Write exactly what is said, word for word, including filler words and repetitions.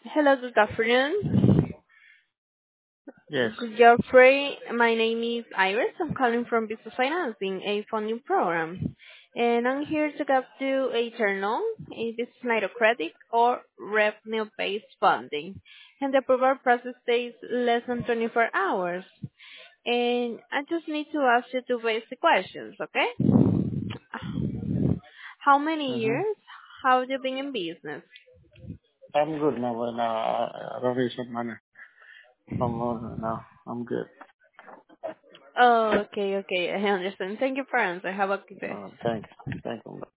Hello, good afternoon. Yes. Good Geoffrey. My name is Iris. I'm calling from Business Financing, a funding program. And I'm here to get to a turn on a business microcredit or revenue-based funding. And the approval process takes less than twenty-four hours. And I just need to ask you two basic questions, okay? How many Mm-hmm. years have you been in business? I'm good now. But now I, I don't need some money from loan now. I'm good. Oh, okay, okay. I understand. Thank you for answering. Have a good day. Uh, thanks. Thank you.